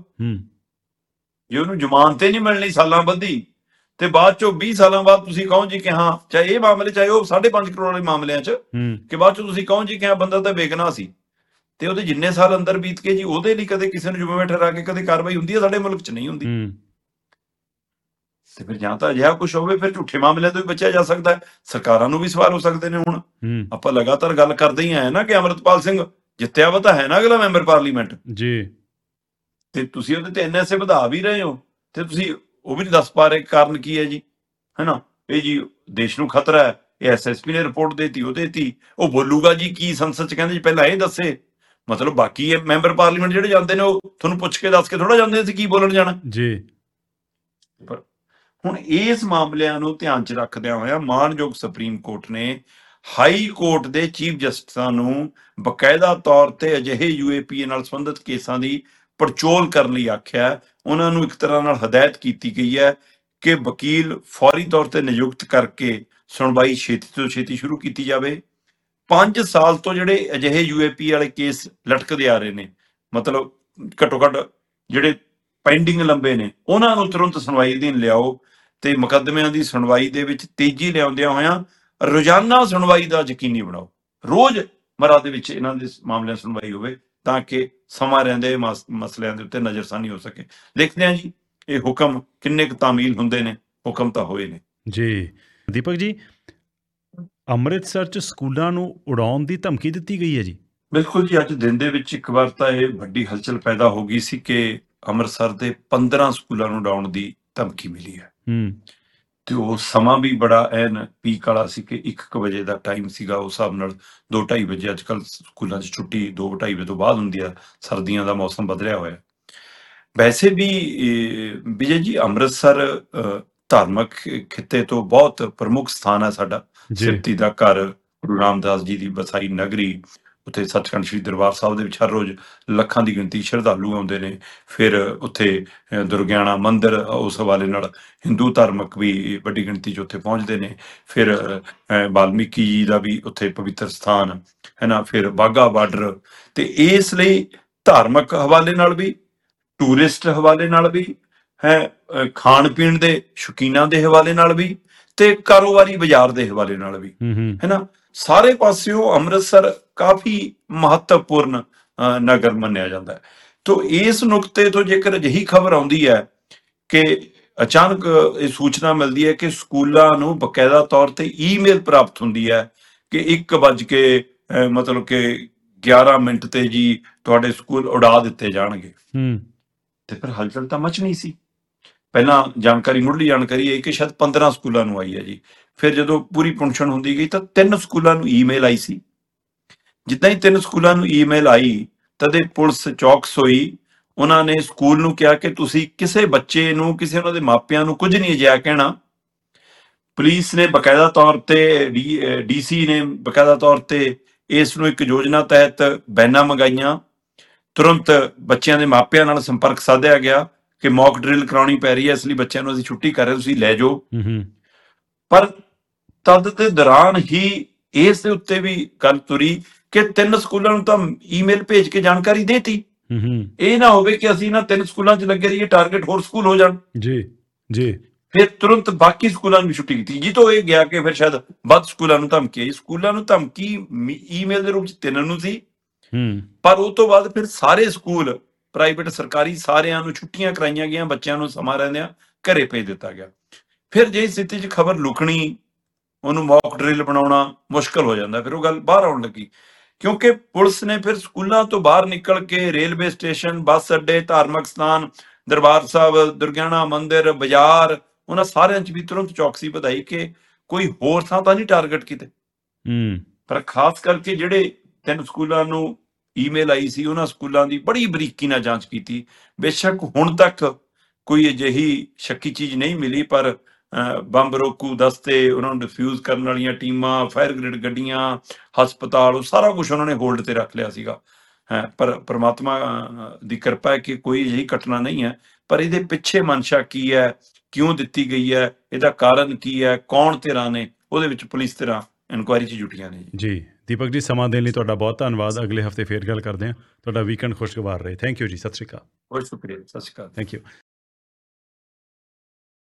ਜੇ ਉਹਨੂੰ ਜ਼ਮਾਨਤ ਨਹੀਂ ਮਿਲਣੀ ਸਾਲਾਂ ਬੱਧੀ, ਤੇ ਬਾਅਦ ਚੋਂ 20 ਸਾਲਾਂ ਬਾਅਦ ਤੁਸੀਂ ਕਹੋ ਜੀ ਕਿ ਹਾਂ, ਚਾਹੇ ਇਹ ਮਾਮਲੇ, ਚਾਹੇ ਉਹ 5.5 ਕਰੋੜ ਵਾਲੇ ਮਾਮਲਿਆਂ 'ਚ, ਕਿ ਬਾਅਦ ਚੋਂ ਤੁਸੀਂ ਕਹੋ ਜੀ ਕਿ ਹਾਂ ਬੰਦਾ ਤਾਂ ਬੇਗੁਨਾਹ ਸੀ, ਤੇ ਉਹਦੇ ਜਿੰਨੇ ਸਾਲ ਅੰਦਰ ਬੀਤ ਕੇ ਜੀ ਉਹਦੇ ਲਈ ਕਦੇ ਕਿਸੇ ਨੂੰ ਜ਼ਿੰਮੇਵਾਰ ਠਹਿਰਾ ਕੇ ਕਦੇ ਕਾਰਵਾਈ ਹੁੰਦੀ ਹੈ? ਸਾਡੇ ਮੁਲਕ 'ਚ ਨਹੀਂ ਹੁੰਦੀ। ਤੇ ਫਿਰ ਜਾਂ ਤਾਂ ਅਜਿਹਾ ਕੁਛ ਹੋਵੇ, ਫਿਰ ਝੂਠੇ ਮਾਮਲਿਆਂ ਤੋਂ ਵੀ ਬਚਿਆ ਜਾ ਸਕਦਾ ਹੈ। ਸਰਕਾਰਾਂ ਨੂੰ ਵੀ ਸਵਾਲ ਹੋ ਸਕਦੇ ਨੇ। ਹੁਣ ਆਪਾਂ ਲਗਾਤਾਰ ਗੱਲ ਕਰਦੇ ਹੀ ਆਏ ਨਾ ਕਿ ਅਮਰਿਤਪਾਲ ਸਿੰਘ ਜਿੱਤਿਆ ਵਾ ਤਾਂ ਹੈ ਨਾ ਅਗਲਾ ਮੈਂਬਰ ਪਾਰਲੀਮੈਂਟ ਜੀ, ਤੇ ਤੁਸੀਂ ਉਹਦੇ ਤੇ NSA ਵਧਾ ਵੀ ਰਹੇ ਹੋ, ਤੇ ਤੁਸੀਂ ਉਹ ਵੀ ਨਹੀਂ ਦੱਸ ਪਾ ਰਹੇ ਕਾਰਨ ਕੀ ਹੈ ਜੀ, ਹੈ ਨਾ। ਇਹ ਜੀ ਦੇਸ਼ ਨੂੰ ਖਤਰਾ ਹੈ, ਇਹ SSP ਨੇ ਰਿਪੋਰਟ ਦੇਤੀ, ਉਹ ਦੇਤੀ, ਉਹ ਬੋਲੂਗਾ ਜੀ ਕੀ ਸੰਸਦ 'ਚ, ਕਹਿੰਦੇ ਜੀ ਪਹਿਲਾਂ ਇਹ ਦੱਸੇ, ਮਤਲਬ ਬਾਕੀ ਇਹ ਮੈਂਬਰ ਪਾਰਲੀਮੈਂਟ ਜਿਹੜੇ ਜਾਂਦੇ ਨੇ ਉਹ ਤੁਹਾਨੂੰ ਪੁੱਛ ਕੇ ਦੱਸ ਕੇ ਥੋੜਾ ਜਾਂਦੇ ਸੀ ਕੀ ਬੋਲਣ ਜਾਣਾ ਜੀ। ਪਰ ਹੁਣ ਇਸ ਮਾਮਲਿਆਂ ਨੂੰ ਧਿਆਨ 'ਚ ਰੱਖਦਿਆਂ ਹੋਇਆ ਮਾਣਯੋਗ ਸੁਪਰੀਮ ਕੋਰਟ ਨੇ ਹਾਈ ਕੋਰਟ ਦੇ ਚੀਫ ਜਸਟਿਸਾਂ ਨੂੰ ਬਕਾਇਦਾ ਤੌਰ ਤੇ ਅਜਿਹੇ UAPA ਨਾਲ ਸੰਬੰਧਿਤ ਕੇਸਾਂ ਦੀ ਪੜਚੋਲ ਕਰਨ ਲਈ ਆਖਿਆ। ਉਹਨਾਂ ਨੂੰ ਇੱਕ ਤਰ੍ਹਾਂ ਨਾਲ ਹਦਾਇਤ ਕੀਤੀ ਗਈ ਹੈ ਕਿ ਵਕੀਲ ਫੌਰੀ ਤੌਰ ਤੇ ਨਿਯੁਕਤ ਕਰਕੇ ਸੁਣਵਾਈ ਛੇਤੀ ਤੋਂ ਛੇਤੀ ਸ਼ੁਰੂ ਕੀਤੀ ਜਾਵੇ। 5 ਸਾਲ ਤੋਂ ਜਿਹੜੇ ਅਜਿਹੇ UAPA ਵਾਲੇ ਕੇਸ ਲਟਕਦੇ ਆ ਰਹੇ ਨੇ, ਮਤਲਬ ਘੱਟੋ ਘੱਟ ਜਿਹੜੇ ਪੈਂਡਿੰਗ ਲੰਬੇ ਨੇ, ਉਹਨਾਂ ਨੂੰ ਤੁਰੰਤ ਸੁਣਵਾਈ ਅਧੀਨ ਲਿਆਓ ਤੇ ਮੁਕੱਦਮਿਆਂ ਦੀ ਸੁਣਵਾਈ ਦੇ ਵਿੱਚ ਤੇਜ਼ੀ ਲਿਆਉਂਦਿਆਂ ਹੋਇਆਂ ਰੋਜ਼ਾਨਾ ਸੁਣਵਾਈ ਦਾ ਯਕੀਨੀ ਬਣਾਓ। ਰੋਜ਼ ਮਰਾ ਦੇ ਵਿੱਚ ਇਹਨਾਂ ਦੇ ਮਾਮਲਿਆਂ ਸੁਣਵਾਈ ਹੋਵੇ ਤਾਂ ਕਿ ਸਮਾਂ ਰਹਿੰਦੇ ਮਸਲਿਆਂ ਦੇ ਉੱਤੇ ਨਜ਼ਰਸਾਨੀ ਹੋ ਸਕੇ। ਦੇਖਦੇ ਹਾਂ ਜੀ ਇਹ ਹੁਕਮ ਕਿੰਨੇ ਕੁ ਤਾਮੀਲ ਹੁੰਦੇ ਨੇ। ਹੁਕਮ ਤਾਂ ਹੋਏ ਨੇ ਜੀ। ਦੀਪਕ ਜੀ, ਅੰਮ੍ਰਿਤਸਰ 'ਚ ਸਕੂਲਾਂ ਨੂੰ ਉਡਾਉਣ ਦੀ ਧਮਕੀ ਦਿੱਤੀ ਗਈ ਹੈ ਜੀ। ਬਿਲਕੁਲ ਜੀ, ਅੱਜ ਦਿਨ ਦੇ ਵਿੱਚ ਇੱਕ ਵਾਰ ਤਾਂ ਇਹ ਵੱਡੀ ਹਲਚਲ ਪੈਦਾ ਹੋ ਗਈ ਸੀ ਕਿ ਅੰਮ੍ਰਿਤਸਰ ਦੇ 15 ਸਕੂਲਾਂ ਨੂੰ ਉਡਾਉਣ ਦੀ ਧਮਕੀ ਮਿਲੀ ਹੈ ਤੇ ਉਹ ਸਮਾਂ ਵੀ ਬੜਾ ਐਨ ਪੀਕ ਵਾਲਾ ਸੀ ਕਿ 1 ਵਜੇ ਦਾ ਟਾਈਮ ਸੀਗਾ। ਉਸ ਹਿਸਾਬ ਨਾਲ 2-2:30 ਵਜੇ ਅੱਜ ਕੱਲ੍ਹ ਸਕੂਲਾਂ 'ਚ ਛੁੱਟੀ 2-2:30 ਵਜੇ ਤੋਂ ਬਾਅਦ ਹੁੰਦੀ ਆ, ਸਰਦੀਆਂ ਦਾ ਮੌਸਮ ਬਦਲਿਆ ਹੋਇਆ। ਵੈਸੇ ਵੀ ਵਿਜੇ ਜੀ ਅੰਮ੍ਰਿਤਸਰ ਧਾਰਮਿਕ ਖਿੱਤੇ ਤੋਂ ਬਹੁਤ ਪ੍ਰਮੁੱਖ ਸਥਾਨ ਹੈ ਸਾਡਾ, ਸਿਫਤੀ ਦਾ ਘਰ, ਗੁਰੂ ਰਾਮਦਾਸ ਜੀ ਦੀ ਵਸਾਈ ਨਗਰੀ। ਉੱਥੇ ਸੱਚਖੰਡ ਸ੍ਰੀ ਦਰਬਾਰ ਸਾਹਿਬ ਦੇ ਵਿੱਚ ਹਰ ਰੋਜ਼ ਲੱਖਾਂ ਦੀ ਗਿਣਤੀ ਸ਼ਰਧਾਲੂ ਆਉਂਦੇ ਨੇ। ਫਿਰ ਉੱਥੇ ਦੁਰਗਿਆਣਾ ਮੰਦਿਰ, ਉਸ ਹਵਾਲੇ ਨਾਲ ਹਿੰਦੂ ਧਾਰਮਿਕ ਵੀ ਵੱਡੀ ਗਿਣਤੀ 'ਚ ਉੱਥੇ ਪਹੁੰਚਦੇ ਨੇ। ਫਿਰ ਵਾਲਮੀਕੀ ਜੀ ਦਾ ਵੀ ਉੱਥੇ ਪਵਿੱਤਰ ਸਥਾਨ ਹੈ ਨਾ, ਫਿਰ ਬਾਘਾ ਬਾਰਡਰ। ਤੇ ਇਸ ਲਈ ਧਾਰਮਿਕ ਹਵਾਲੇ ਨਾਲ ਵੀ, ਟੂਰਿਸਟ ਹਵਾਲੇ ਨਾਲ ਵੀ ਹੈ, ਖਾਣ ਪੀਣ ਦੇ ਸ਼ੌਕੀਨਾਂ ਦੇ ਹਵਾਲੇ ਨਾਲ ਵੀ ਤੇ ਕਾਰੋਬਾਰੀ ਬਾਜ਼ਾਰ ਦੇ ਹਵਾਲੇ ਨਾਲ ਵੀ ਹੈ ਨਾ, ਸਾਰੇ ਪਾਸਿਓਂ ਅੰਮ੍ਰਿਤਸਰ ਕਾਫੀ ਮਹੱਤਵਪੂਰਨ ਨਗਰ ਮੰਨਿਆ ਜਾਂਦਾ ਹੈ। ਤੋ ਇਸ ਨੁਕਤੇ ਤੋਂ ਜੇਕਰ ਅਜਿਹੀ ਖਬਰ ਆਉਂਦੀ ਹੈ ਕਿ ਅਚਾਨਕ ਇਹ ਸੂਚਨਾ ਮਿਲਦੀ ਹੈ ਕਿ ਸਕੂਲਾਂ ਨੂੰ ਬਕਾਇਦਾ ਤੌਰ ਤੇ ਈਮੇਲ ਪ੍ਰਾਪਤ ਹੁੰਦੀ ਹੈ ਕਿ 1 ਮਤਲਬ ਕਿ 11 ਮਿੰਟ ਤੇ ਜੀ ਤੁਹਾਡੇ ਸਕੂਲ ਉਡਾ ਦਿੱਤੇ ਜਾਣਗੇ, ਤੇ ਫਿਰ ਹਲਚਲ ਤਾਂ ਮਚਣੀ ਸੀ। ਪਹਿਲਾਂ ਮੁੱਢਲੀ ਜਾਣਕਾਰੀ ਹੈ ਕਿ ਸ਼ਾਇਦ 15 ਸਕੂਲਾਂ ਨੂੰ ਆਈ ਹੈ ਜੀ। ਫਿਰ ਜਦੋਂ ਪੂਰੀ ਪੁਣਛਣ ਹੁੰਦੀ ਗਈ ਤਾਂ 3 ਸਕੂਲਾਂ ਨੂੰ ਈਮੇਲ ਆਈ ਸੀ। ਜਿੱਦਾਂ ਹੀ 3 ਸਕੂਲਾਂ ਨੂੰ ਈਮੇਲ ਆਈ ਤਦੇ ਪੁਲਿਸ ਚੌਕਸ ਹੋਈ। ਉਹਨਾਂ ਨੇ ਸਕੂਲ ਨੂੰ ਕਿਹਾ ਕਿ ਤੁਸੀਂ ਕਿਸੇ ਬੱਚੇ ਨੂੰ, ਕਿਸੇ ਉਹਨਾਂ ਦੇ ਮਾਪਿਆਂ ਨੂੰ ਕੁਝ ਨਹੀਂ ਅਜਿਹਾ ਕਹਿਣਾ। ਪੁਲਿਸ ਨੇ ਬਕਾਇਦਾ ਤੌਰ ਤੇ, DC ਨੇ ਬਕਾਇਦਾ ਤੌਰ ਤੇ ਇਸ ਨੂੰ ਇੱਕ ਯੋਜਨਾ ਤਹਿਤ ਬੈਨਾਂ ਮੰਗਾਈਆਂ। ਤੁਰੰਤ ਬੱਚਿਆਂ ਦੇ ਮਾਪਿਆਂ ਨਾਲ ਸੰਪਰਕ ਸਾਧਿਆ ਗਿਆ ਕਿ ਮੌਕ ਡਰਿਲ ਕਰਾਉਣੀ ਪੈ ਰਹੀ ਹੈ, ਇਸ ਲਈ ਬੱਚਿਆਂ ਨੂੰ ਅਸੀਂ ਛੁੱਟੀ ਕਰ ਰਹੇ, ਤੁਸੀਂ ਲੈ ਜਾਓ। ਪਰ ਤਦ ਦੇ ਦੌਰਾਨ ਹੀ ਇਸ ਦੇ ਉੱਤੇ ਵੀ ਗੱਲ ਤੁਰੀ ਕਿ 3 ਸਕੂਲਾਂ ਨੂੰ ਤਾਂ ਈਮੇਲ ਭੇਜ ਕੇ ਜਾਣਕਾਰੀ ਦੇਤੀ। ਇਹ ਨਾ ਹੋਵੇ ਕਿ ਅਸੀਂ ਇਹਨਾਂ 3 ਸਕੂਲਾਂ 'ਚ ਲੱਗੇ ਰਹੀਏ, ਟਾਰਗੇਟ ਹੋਰ ਸਕੂਲ ਹੋ ਜਾਣ। ਜੀ। ਫਿਰ ਤੁਰੰਤ ਬਾਕੀ ਸਕੂਲਾਂ ਨੂੰ ਵੀ ਛੁੱਟੀ ਕੀਤੀ, ਜਿੱਥੋਂ ਇਹ ਗਿਆ ਕਿ ਫਿਰ ਸ਼ਾਇਦ ਵੱਧ ਸਕੂਲਾਂ ਨੂੰ ਧਮਕੀ ਆਈ। ਸਕੂਲਾਂ ਨੂੰ ਧਮਕੀ ਈਮੇਲ ਦੇ ਰੂਪ 'ਚ 3 ਨੂੰ ਸੀ, ਪਰ ਉਹ ਤੋਂ ਬਾਅਦ ਫਿਰ ਸਾਰੇ ਸਕੂਲ, ਪ੍ਰਾਈਵੇਟ ਸਰਕਾਰੀ, ਸਾਰਿਆਂ ਨੂੰ ਛੁੱਟੀਆਂ ਕਰਾਈਆਂ ਗਈਆਂ, ਬੱਚਿਆਂ ਨੂੰ ਸਮਾਂ ਰਹਿੰਦਿਆਂ ਘਰੇ ਭੇਜ ਦਿੱਤਾ ਗਿਆ। ਫਿਰ ਜੇ ਸਥਿਤੀ 'ਚ ਖਬਰ ਲੁਕਣੀ, ਉਹਨੂੰ ਮੌਕ ਡਰਿਲ ਬਣਾਉਣਾ ਮੁਸ਼ਕਲ ਹੋ ਜਾਂਦਾ। ਫਿਰ ਉਹ ਗੱਲ ਬਾਹਰ ਆਉਣ ਲੱਗੀ ਕਿਉਂਕਿ ਪੁਲਿਸ ਨੇ ਫਿਰ ਸਕੂਲਾਂ ਤੋਂ ਬਾਹਰ ਨਿਕਲ ਕੇ ਰੇਲਵੇ ਸਟੇਸ਼ਨ, ਬੱਸ ਅੱਡੇ, ਧਾਰਮਿਕ ਸਥਾਨ, ਦਰਬਾਰ ਸਾਹਿਬ, ਦੁਰਗਿਆਣਾ ਮੰਦਿਰ, ਬਾਜ਼ਾਰ, ਉਹਨਾਂ ਸਾਰਿਆਂ 'ਚ ਵੀ ਤੁਰੰਤ ਚੌਕਸੀ ਵਧਾਈ ਕਿ ਕੋਈ ਹੋਰ ਥਾਂ ਤਾਂ ਨਹੀਂ ਟਾਰਗੇਟ ਕਿਤੇ। ਪਰ ਖਾਸ ਕਰਕੇ ਜਿਹੜੇ 3 ਸਕੂਲਾਂ ਨੂੰ ਈਮੇਲ ਆਈ ਸੀ, ਉਹਨਾਂ ਸਕੂਲਾਂ ਦੀ ਬੜੀ ਬਰੀਕੀ ਨਾਲ ਜਾਂਚ ਕੀਤੀ। ਬੇਸ਼ੱਕ ਹੁਣ ਤੱਕ ਕੋਈ ਅਜਿਹੀ ਸ਼ੱਕੀ ਚੀਜ਼ ਨਹੀਂ ਮਿਲੀ, ਪਰ ਬੰਬ ਰੋਕੂ ਦਸਤੇ, ਉਹਨਾਂ ਨੂੰ ਡਿਫਿਊਜ਼ ਕਰਨ ਵਾਲੀਆਂ ਟੀਮਾਂ, ਫਾਇਰ ਬ੍ਰਿਗੇਡ ਗੱਡੀਆਂ, ਹਸਪਤਾਲ, ਉਹ ਸਾਰਾ ਕੁਝ ਉਹਨਾਂ ਨੇ ਹੋਲਡ ਤੇ ਰੱਖ ਲਿਆ ਸੀਗਾ। ਪਰ ਪ੍ਰਮਾਤਮਾ ਦੀ ਕਿਰਪਾ ਹੈ ਕਿ ਕੋਈ ਅਜਿਹੀ ਘਟਨਾ ਨਹੀਂ ਹੈ। ਪਰ ਇਹਦੇ ਪਿੱਛੇ ਮਨਸ਼ਾ ਕੀ ਹੈ, ਕਿਉਂ ਦਿੱਤੀ ਗਈ ਹੈ, ਇਹਦਾ ਕਾਰਨ ਕੀ ਹੈ, ਕੌਣ ਧਿਰਾਂ ਨੇ, ਉਹਦੇ ਵਿੱਚ ਪੁਲਿਸ ਧਿਰਾਂ ਇਨਕੁਆਇਰੀ 'ਚ ਜੁਟੀਆਂ ਨੇ ਜੀ। ਦੀਪਕ ਜੀ, ਸਮਾਂ ਦੇਣ ਲਈ ਤੁਹਾਡਾ ਬਹੁਤ ਧੰਨਵਾਦ। ਅਗਲੇ ਹਫਤੇ ਫੇਰ ਗੱਲ ਕਰਦੇ ਹਾਂ। ਤੁਹਾਡਾ ਵੀਕਐਂਡ ਖੁਸ਼ਗਵਾਰ ਰਹੇ। ਥੈਂਕ ਯੂ ਜੀ। ਸਤਿ ਸ਼੍ਰੀ ਅਕਾਲ। ਬਹੁਤ ਸ਼ੁਕਰੀਆ। ਸਤਿ ਸ਼੍ਰੀ ਅਕਾਲ। Thank you.